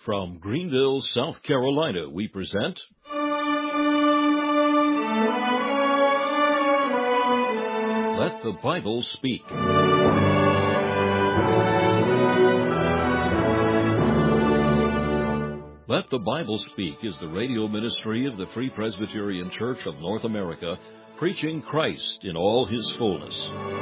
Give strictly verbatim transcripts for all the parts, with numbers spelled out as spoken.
From Greenville, South Carolina, we present Let the Bible Speak. Let the Bible Speak is the radio ministry of the Free Presbyterian Church of North America, preaching Christ in all His fullness.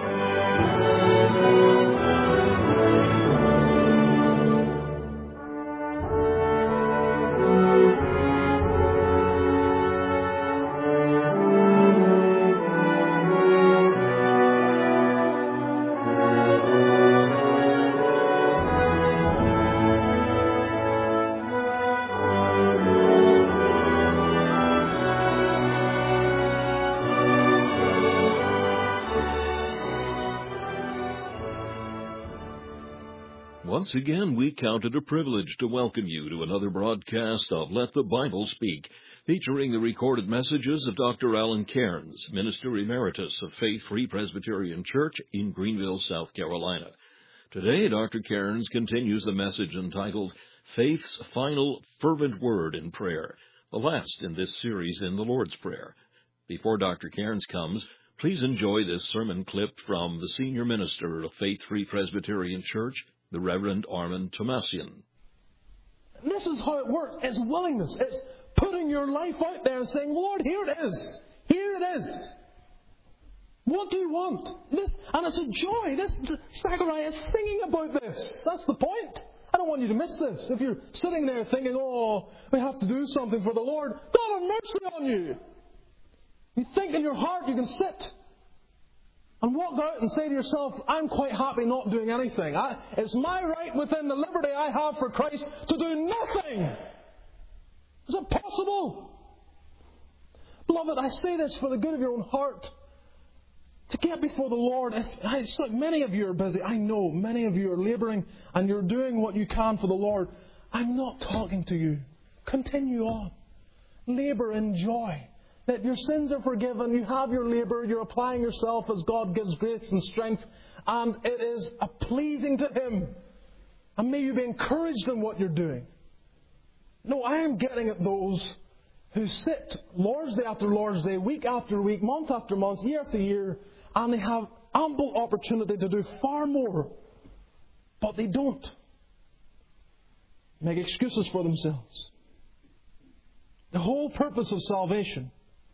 Once again, we count it a privilege to welcome you to another broadcast of Let the Bible Speak, featuring the recorded messages of Doctor Alan Cairns, Minister Emeritus of Faith Free Presbyterian Church in Greenville, South Carolina. Today, Doctor Cairns continues the message entitled Faith's Final Fervent Word in Prayer, the last in this series in the Lord's Prayer. Before Doctor Cairns comes, please enjoy this sermon clip from the Senior Minister of Faith Free Presbyterian Church, the Reverend Armand Tomasian. This is how it works. It's willingness. It's putting your life out there and saying, Lord, here it is. Here it is. What do you want? This, and it's a joy. This Zechariah is singing about this. That's the point. I don't want you to miss this. If you're sitting there thinking, oh, we have to do something for the Lord, God have mercy on you. You think in your heart you can sit and walk out and say to yourself, I'm quite happy not doing anything. I, it's my right within the liberty I have for Christ to do nothing. Is it possible? Beloved, I say this for the good of your own heart. To get before the Lord, if, it's like many of you are busy. I know many of you are labouring and you're doing what you can for the Lord. I'm not talking to you. Continue on. Labour in joy. That your sins are forgiven, you have your labour, you're applying yourself as God gives grace and strength, and it is a pleasing to Him. And may you be encouraged in what you're doing. No, I am getting at those who sit Lord's Day after Lord's Day, week after week, month after month, year after year, and they have ample opportunity to do far more, but they don't. Make excuses for themselves. The whole purpose of salvation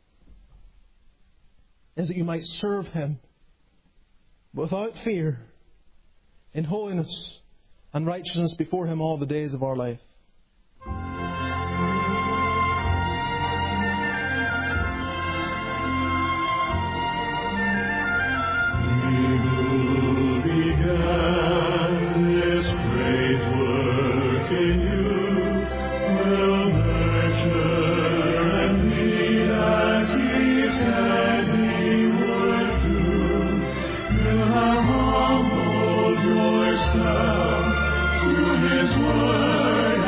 is that you might serve Him without fear, in holiness and righteousness before Him all the days of our life. His word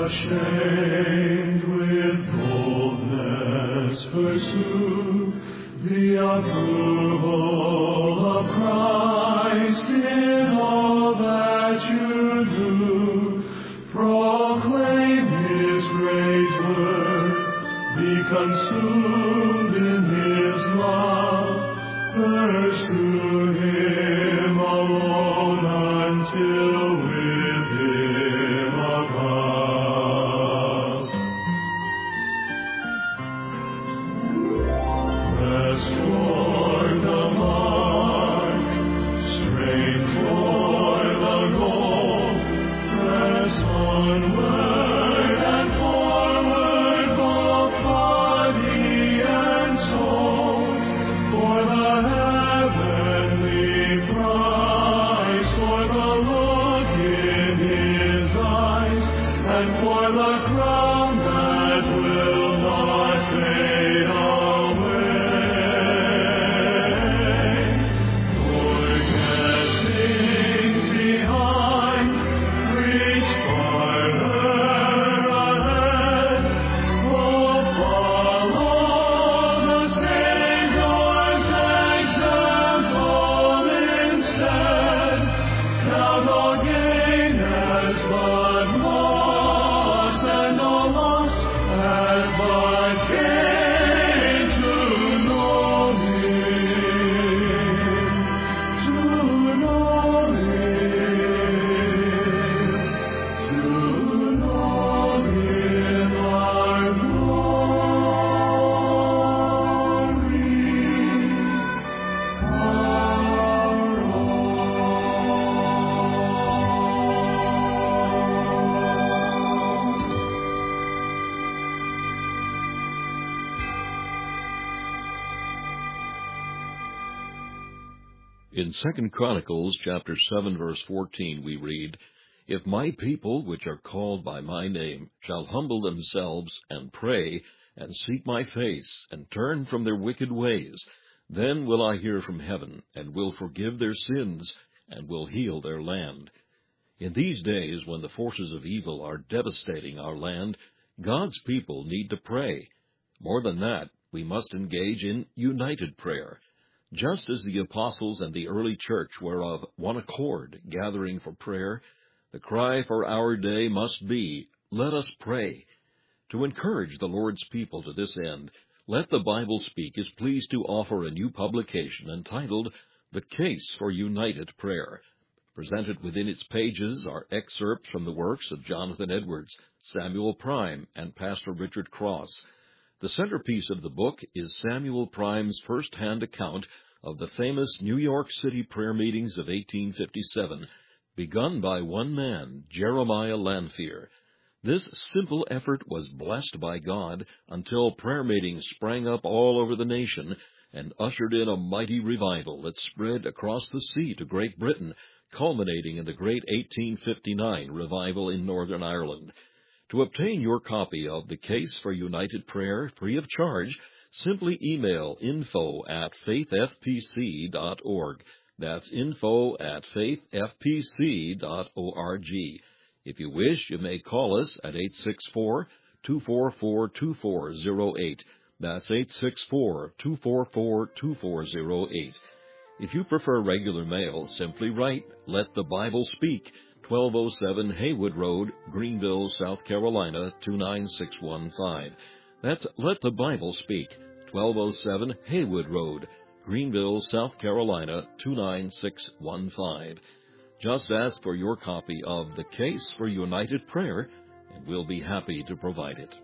Ashamed with boldness pursue the approval of Christ in all that you do. Proclaim His great word, be consumed in His love, pursue Him alone until with Him above. Press toward the mark, strain for the goal, press onward and forward, both body and soul, for the heavenly prize, for the look in His eyes, and for the crown that will not fade away. Forget things behind, reach farther ahead. Oh, follow the Savior's example instead. Count all gain as but loss, and all loss as but gain to know Him, to know Him, to know Him our glory, our all. In Second Chronicles chapter seven, verse fourteen, we read, If my people, which are called by my name, shall humble themselves, and pray, and seek my face, and turn from their wicked ways, then will I hear from heaven, and will forgive their sins, and will heal their land. In these days, when the forces of evil are devastating our land, God's people need to pray. More than that, we must engage in united prayer. Just as the apostles and the early church were of one accord, gathering for prayer, the cry for our day must be, let us pray. To encourage the Lord's people to this end, Let the Bible Speak is pleased to offer a new publication entitled The Case for United Prayer. Presented within its pages are excerpts from the works of Jonathan Edwards, Samuel Prime, and Pastor Richard Cross. The centerpiece of the book is Samuel Prime's first-hand account of the famous New York City prayer meetings of eighteen fifty-seven, begun by one man, Jeremiah Lanphier. This simple effort was blessed by God until prayer meetings sprang up all over the nation and ushered in a mighty revival that spread across the sea to Great Britain, culminating in the great eighteen fifty-nine revival in Northern Ireland. To obtain your copy of The Case for United Prayer free of charge, simply email info at faith f p c dot org. That's info at faith f p c dot org. If you wish, you may call us at eight six four, two four four, two four zero eight. That's eight six four, two four four, two four zero eight. If you prefer regular mail, simply write, Let the Bible Speak, twelve oh seven Haywood Road, Greenville, South Carolina, two nine six one five. That's Let the Bible Speak, twelve oh seven Haywood Road, Greenville, South Carolina, two nine six one five. Just ask for your copy of The Case for United Prayer, and we'll be happy to provide it.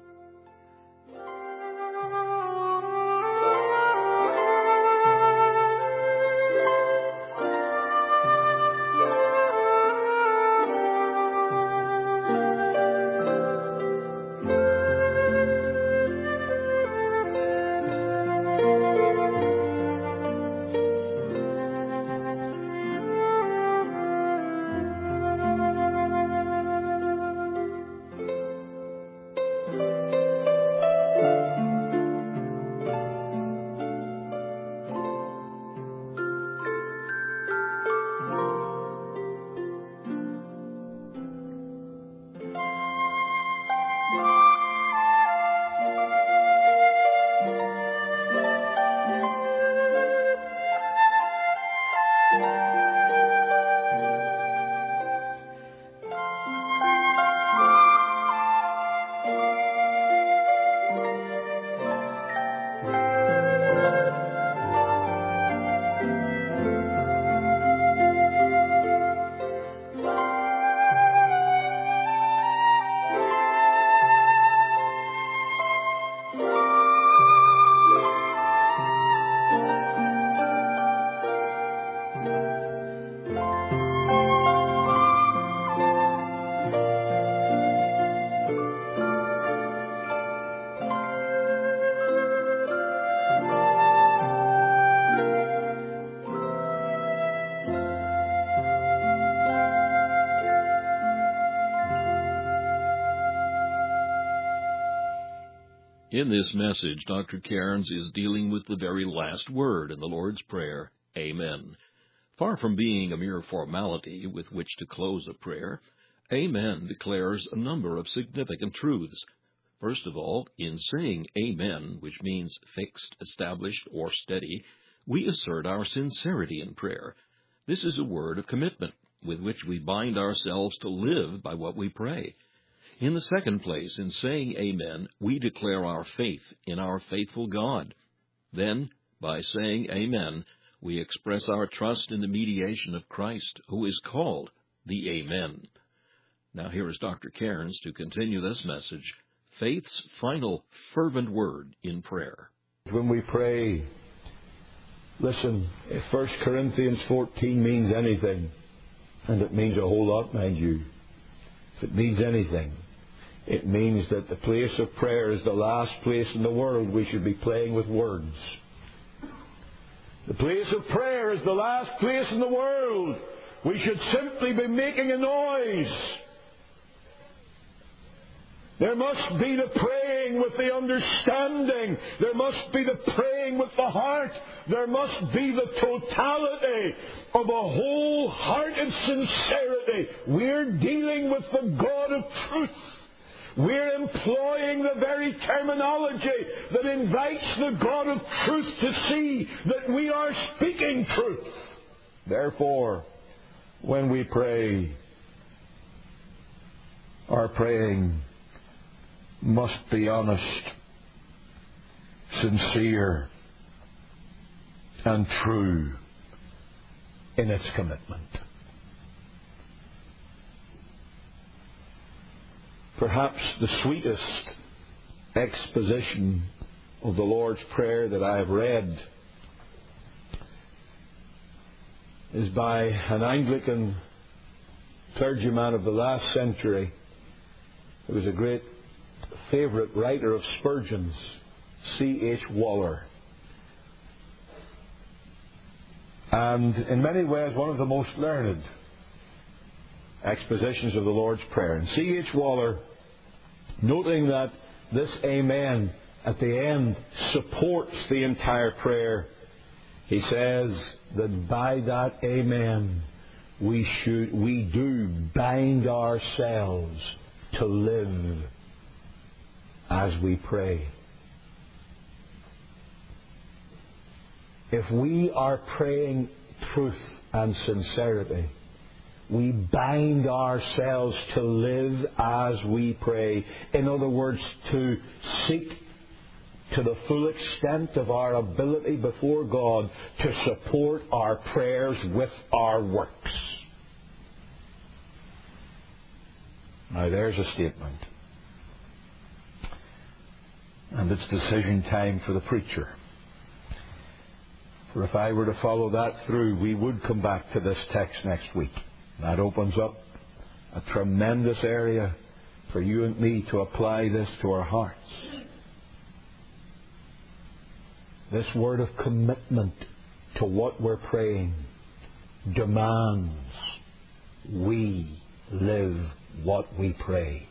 In this message, Doctor Cairns is dealing with the very last word in the Lord's Prayer, Amen. Far from being a mere formality with which to close a prayer, Amen declares a number of significant truths. First of all, in saying Amen, which means fixed, established, or steady, we assert our sincerity in prayer. This is a word of commitment with which we bind ourselves to live by what we pray. In the second place, in saying Amen, we declare our faith in our faithful God. Then, by saying Amen, we express our trust in the mediation of Christ, who is called the Amen. Now here is Doctor Cairns to continue this message, faith's final fervent word in prayer. When we pray, listen, if First Corinthians fourteen means anything, and it means a whole lot, mind you, if it means anything, it means that the place of prayer is the last place in the world we should be playing with words. The place of prayer is the last place in the world we should simply be making a noise. There must be the praying with the understanding. There must be the praying with the heart. There must be the totality of a wholehearted sincerity. We're dealing with the God of truth. We're employing the very terminology that invites the God of truth to see that we are speaking truth. Therefore, when we pray, our praying must be honest, sincere, and true in its commitment. Perhaps the sweetest exposition of the Lord's Prayer that I have read is by an Anglican clergyman of the last century who was a great favourite writer of Spurgeon's, C H Waller. And in many ways one of the most learned expositions of the Lord's Prayer. And C H Waller, noting that this Amen at the end supports the entire prayer, he says that by that Amen we should, we do bind ourselves to live as we pray. If we are praying truth and sincerity, we bind ourselves to live as we pray. In other words, to seek to the full extent of our ability before God to support our prayers with our works. Now there's a statement. And it's decision time for the preacher. For if I were to follow that through, we would come back to this text next week. That opens up a tremendous area for you and me to apply this to our hearts. This word of commitment to what we're praying demands we live what we pray.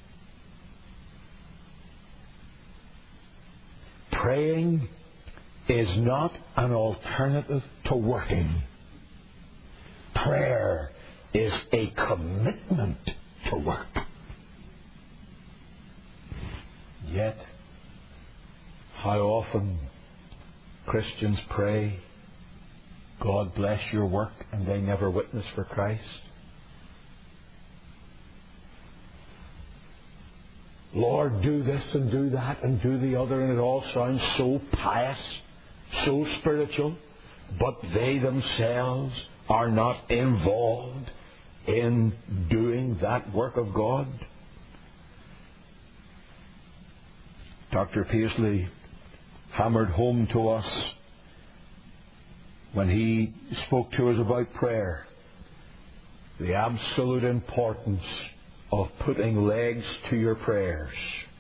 Praying is not an alternative to working. Prayer is a commitment to work. Yet, how often Christians pray, God bless your work, and they never witness for Christ? Lord, do this and do that and do the other, and it all sounds so pious, so spiritual, but they themselves are not involved in doing that work of God. Doctor Paisley hammered home to us when he spoke to us about prayer the absolute importance of putting legs to your prayers.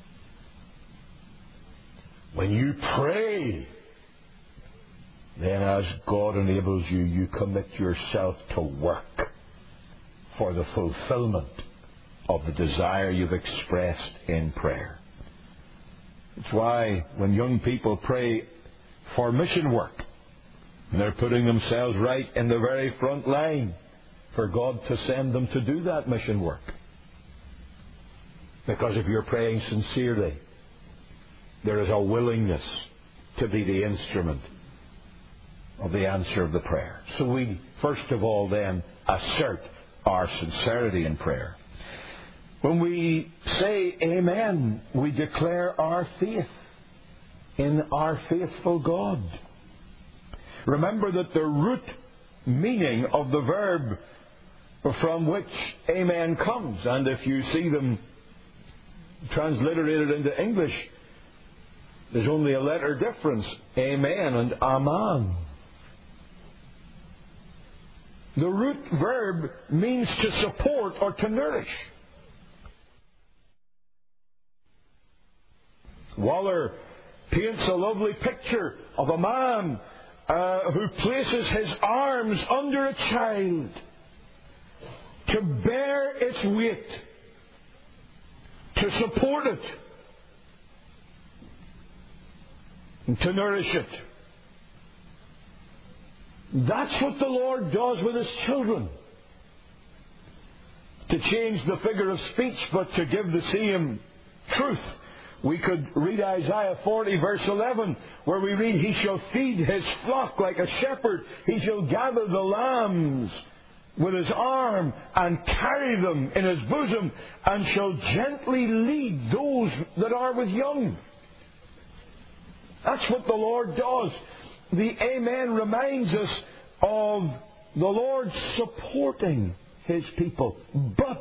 When you pray, then as God enables you, you commit yourself to work for the fulfillment of the desire you've expressed in prayer. It's why when young people pray for mission work, they're putting themselves right in the very front line for God to send them to do that mission work. Because if you're praying sincerely, there is a willingness to be the instrument of the answer of the prayer. So we, first of all, then, assert our sincerity in prayer. When we say amen, we declare our faith in our faithful God. Remember that the root meaning of the verb from which amen comes, and if you see them transliterated into English, there's only a letter difference, amen and aman. The root verb means to support or to nourish. Waller paints a lovely picture of a man uh, who places his arms under a child to bear its weight, to support it, and to nourish it. That's what the Lord does with His children. To change the figure of speech, but to give the same truth, we could read Isaiah forty, verse eleven, where we read, He shall feed His flock like a shepherd. He shall gather the lambs with His arm and carry them in His bosom, and shall gently lead those that are with young. That's what the Lord does. The amen reminds us of the Lord supporting His people. But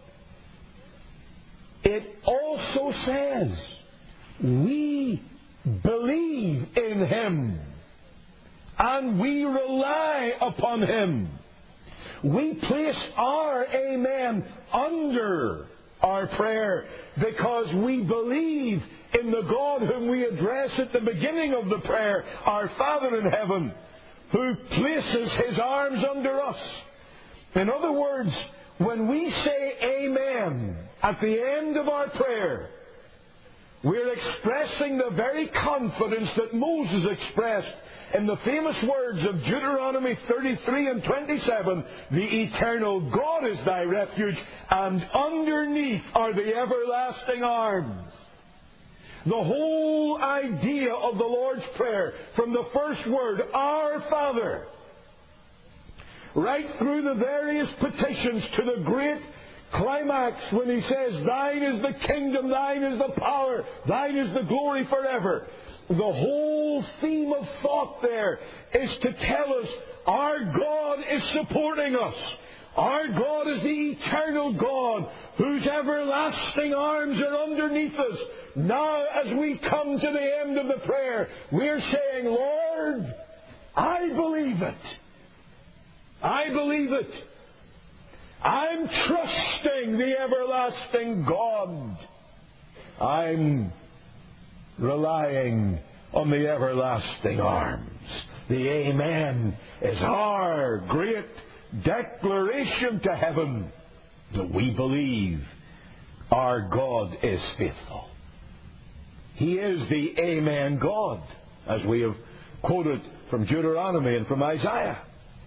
it also says we believe in Him and we rely upon Him. We place our amen under our prayer because we believe in the God whom we address at the beginning of the prayer, our Father in heaven, who places His arms under us. In other words, when we say amen at the end of our prayer, we're expressing the very confidence that Moses expressed in the famous words of Deuteronomy thirty-three and twenty-seven, the eternal God is thy refuge, and underneath are the everlasting arms. The whole idea of the Lord's Prayer, from the first word, Our Father, right through the various petitions to the great climax when He says, Thine is the kingdom, Thine is the power, Thine is the glory forever. The whole theme of thought there is to tell us our God is supporting us. Our God is the eternal God whose everlasting arms are underneath us. Now, as we come to the end of the prayer, we're saying, Lord, I believe it. I believe it. I'm trusting the everlasting God. I'm relying on the everlasting arms. The amen is our great declaration to heaven that we believe our God is faithful. He is the Amen God, as we have quoted from Deuteronomy and from Isaiah.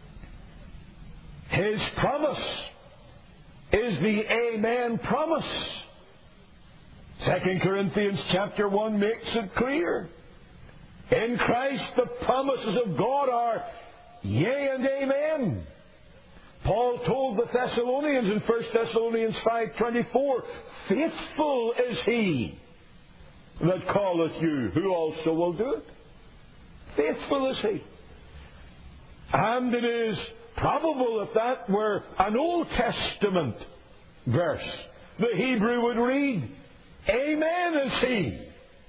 His promise is the Amen promise. Second Corinthians chapter one makes it clear. In Christ the promises of God are yea and amen. Paul told the Thessalonians in First Thessalonians five twenty-four, faithful is He that calleth you, who also will do it. Faithful is He. And it is probable if that were an Old Testament verse, the Hebrew would read, Amen is He.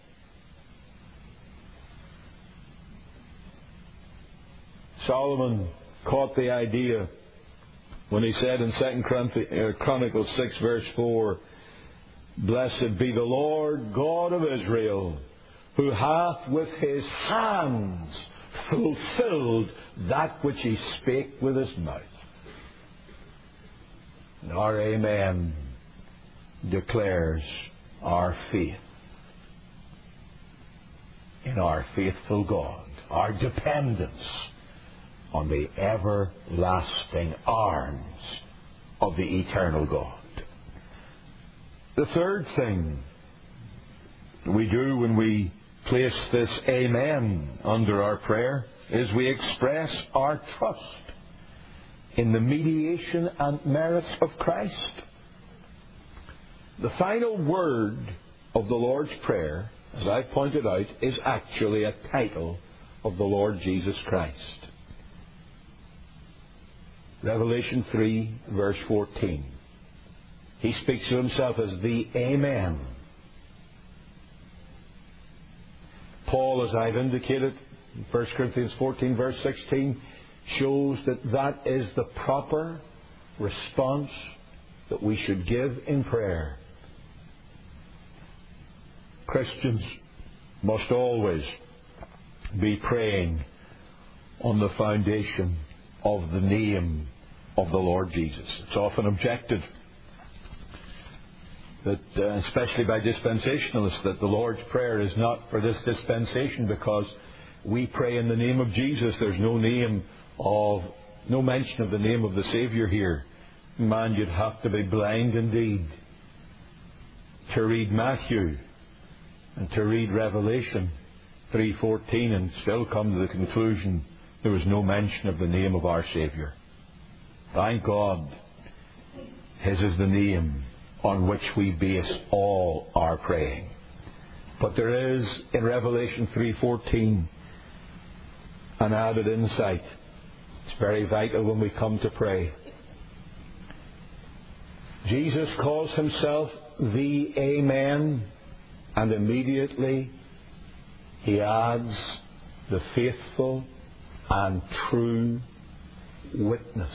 Solomon caught the idea when he said in Second Chronicles six verse four, Blessed be the Lord God of Israel, who hath with His hands fulfilled that which He spake with His mouth. And our Amen declares our faith in our faithful God, our dependence on the everlasting arms of the eternal God. The third thing we do when we place this Amen under our prayer is we express our trust in the mediation and merits of Christ. The final word of the Lord's Prayer, as I've pointed out, is actually a title of the Lord Jesus Christ. Revelation three, verse fourteen. He speaks of himself as the Amen. Paul, as I've indicated, in First Corinthians fourteen, verse sixteen, shows that that is the proper response that we should give in prayer. Christians must always be praying on the foundation of the name of the Lord Jesus. It's often objected that, uh, especially by dispensationalists, that the Lord's Prayer is not for this dispensation because we pray in the name of Jesus. There's no name of, no mention of the name of the Saviour here. Man, you'd have to be blind indeed to read Matthew and to read Revelation three fourteen and still come to the conclusion there was no mention of the name of our Saviour. Thank God, His is the name on which we base all our praying. But there is, in Revelation three fourteen, an added insight. It's very vital when we come to pray. Jesus calls Himself the Amen, and immediately He adds the faithful and true witness.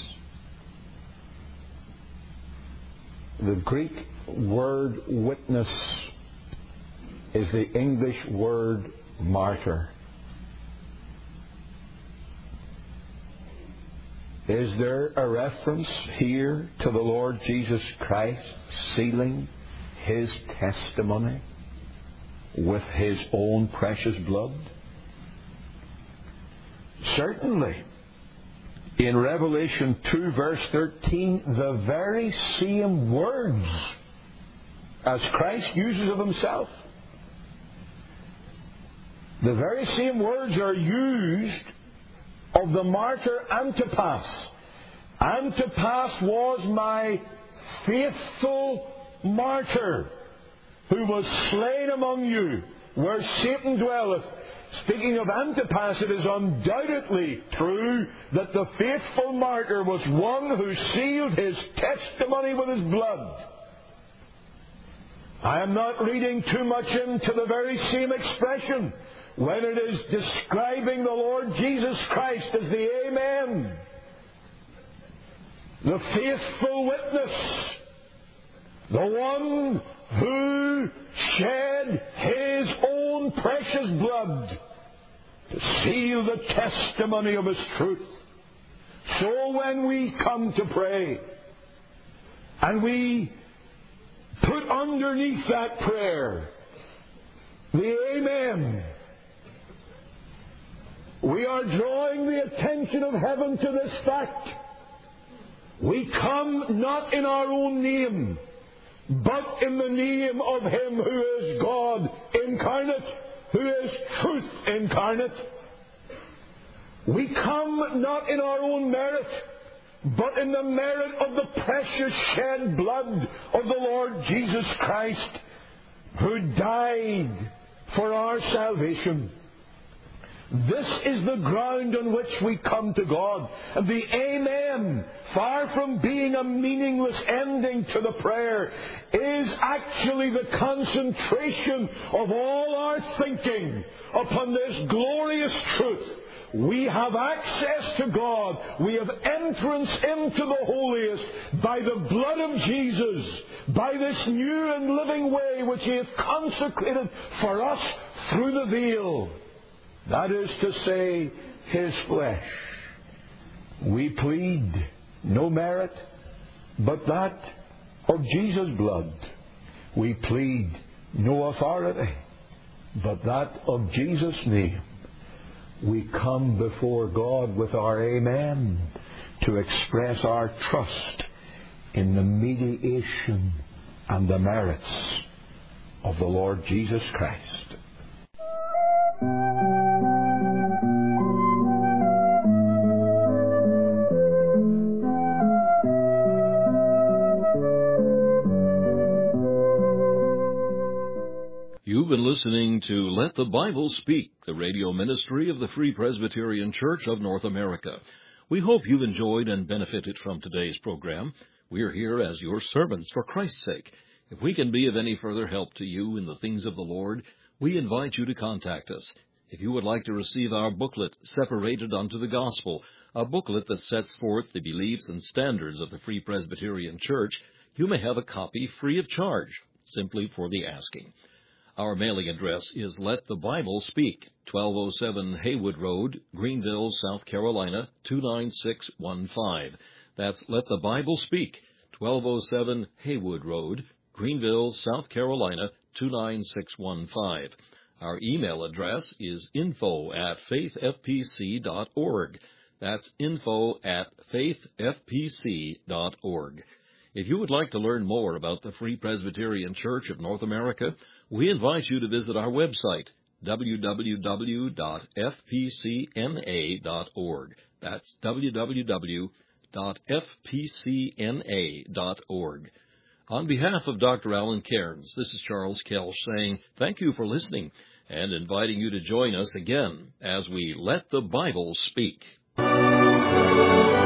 The Greek word witness is the English word martyr. Is there a reference here to the Lord Jesus Christ sealing His testimony with His own precious blood? Certainly. In Revelation two, verse thirteen, the very same words as Christ uses of Himself, the very same words are used of the martyr Antipas. Antipas was my faithful martyr who was slain among you, where Satan dwelleth. Speaking of Antipas, it is undoubtedly true that the faithful martyr was one who sealed his testimony with his blood. I am not reading too much into the very same expression when it is describing the Lord Jesus Christ as the Amen, the faithful witness, the one who shed His own precious blood to seal the testimony of His truth. So when we come to pray and we put underneath that prayer the Amen, we are drawing the attention of heaven to this fact. We come not in our own name, but in the name of Him who is God incarnate, who is truth incarnate. We come not in our own merit, but in the merit of the precious shed blood of the Lord Jesus Christ, who died for our salvation. This is the ground on which we come to God. And the Amen, far from being a meaningless ending to the prayer, is actually the concentration of all our thinking upon this glorious truth. We have access to God. We have entrance into the holiest by the blood of Jesus, by this new and living way which He hath consecrated for us through the veil. That is to say, His flesh. We plead no merit but that of Jesus' blood. We plead no authority but that of Jesus' name, we come before God with our amen to express our trust in the mediation and the merits of the Lord Jesus Christ. You've been listening to Let the Bible Speak, the radio ministry of the Free Presbyterian Church of North America. We hope you've enjoyed and benefited from today's program. We're here as your servants for Christ's sake. If we can be of any further help to you in the things of the Lord, we invite you to contact us. If you would like to receive our booklet, Separated unto the Gospel, a booklet that sets forth the beliefs and standards of the Free Presbyterian Church, you may have a copy free of charge, simply for the asking. Our mailing address is Let the Bible Speak, twelve oh seven Haywood Road, Greenville, South Carolina, two nine six one five. That's Let the Bible Speak, twelve oh seven Haywood Road, Greenville, South Carolina, two nine six one five. Our email address is info at faith f p c dot org. That's info at faith f p c dot org. If you would like to learn more about the Free Presbyterian Church of North America, we invite you to visit our website, w w w dot f p c n a dot org. That's w w w dot f p c n a dot org. On behalf of Doctor Alan Cairns, this is Charles Kelch saying thank you for listening and inviting you to join us again as we Let the Bible Speak.